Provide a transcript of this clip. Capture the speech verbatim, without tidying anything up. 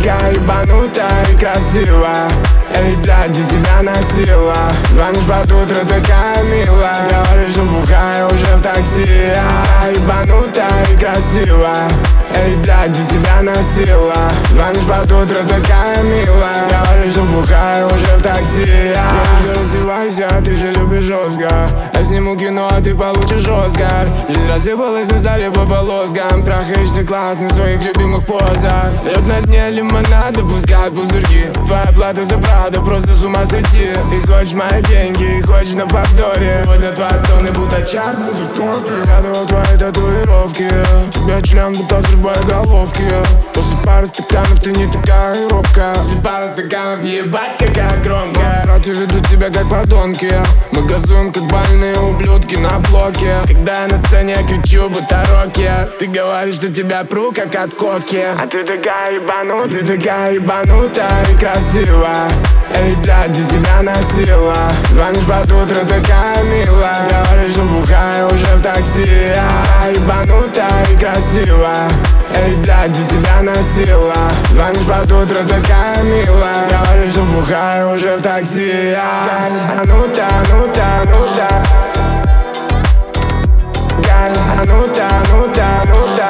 такая ебанутая и красивая. Эй, блядь, где тебя носила? Звонишь под утро, такая милая. Говоришь, что бухаю уже в такси. А, ебанутая и красивая. Эй, блядь, где тебя носила? Звонишь под утро, такая милая. Говоришь, что бухаю уже в такси. А, раздевайся, ты же любишь жестко. Я сниму кино, а ты получишь Оскар. Жизнь рассыпалась, не сдали по полоскам. Трахаешься классно в своих любимых позах. Лед на дне лимонада, пускай пузырьки. Твоя плата за правду, просто с ума сойти. Ты хочешь мои деньги и хочешь на повторе. Сегодня твои стоны будто чарт, буду в топе. Радовал твои татуировки. Тебя член будто взрыв боеголовки. После пары стаканов ты не такая робкая. После пары стаканов ебать какая громкая. Братья ведут себя как подонки. Мы газуем как больные ублюдки на блоке. Когда я на сцене, я кричу будто рокер. Ты говоришь, что тебя пру как от коки. А ты такая ебанутая, ты такая ебанутая и красивая. Эй, блядь, где тебя носила? Звонишь под утро, такая милая. Говоришь, что бухаю уже в такси. А, ебанутая и красивая. Эй, блядь, где тебя носила? Звонишь под утро, такая милая. Говоришь, что бухаю уже в такси. А, ебанутая, ебанутая, ебанутая. Ебанутая, ебанутая, ебанутая.